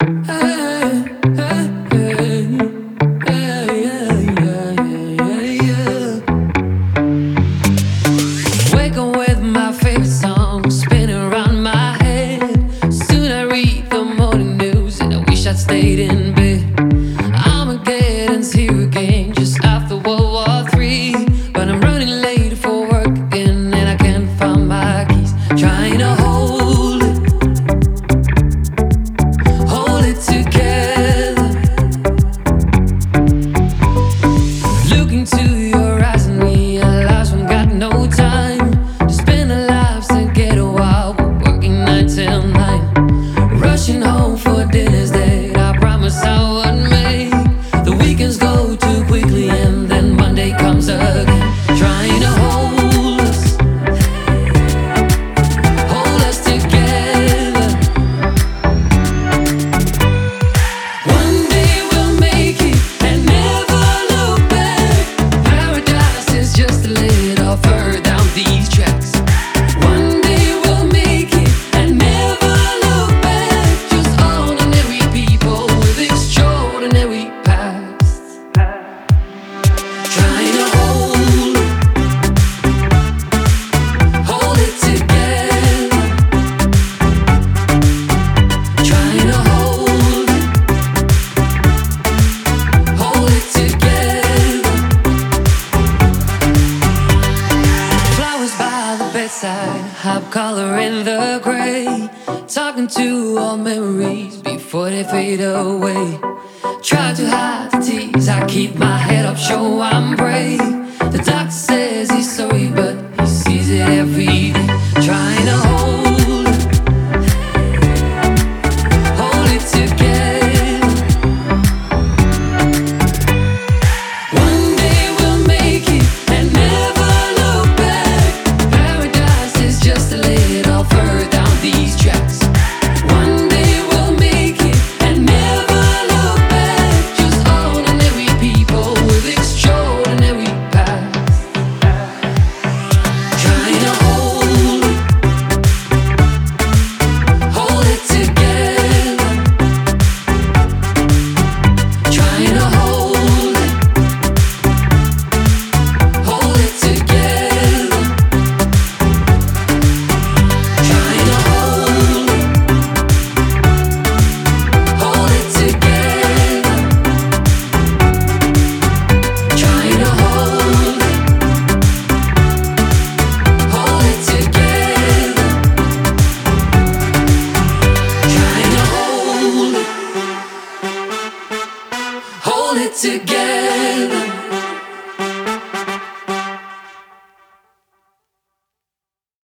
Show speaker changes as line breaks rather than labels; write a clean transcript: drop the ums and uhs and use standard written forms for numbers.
Waking with my favorite song spinning around my head. Soon I read the morning news and I wish I'd stayed in bed. Armageddon's here again, just after World War III. But I'm running late for work again and I can't find my keys. Trying to hold it together. Look into your eyes and realize we got no time to spend our lives together while we're working 9 till 9. Rushing home for dinners that I promised I would make. The weekends go too quickly and then Monday comes again. Trying to hold us together. One day we'll make it and never look back. Paradise is just a little further down these tracks. One day we'll make it and never look back. Just ordinary people with extraordinary past. Trying to hold it together. Trying to hold it together. Flowers by the bedside, hop color in the gray. Talking to all memories before they fade away. Try to hide the tears, I keep my head up, show I'm brave. The doctor says he's sorry, but he sees it every day. Trying to hold it together. One day we'll make it and never look back. Paradise is just a little further down these tracks. One day we'll make it and never look back. Just ordinary people with extraordinary past. Trying to hold it together. Trying to hold it together. Trying to hold it together. Trying to hold it together. Trying to hold it together.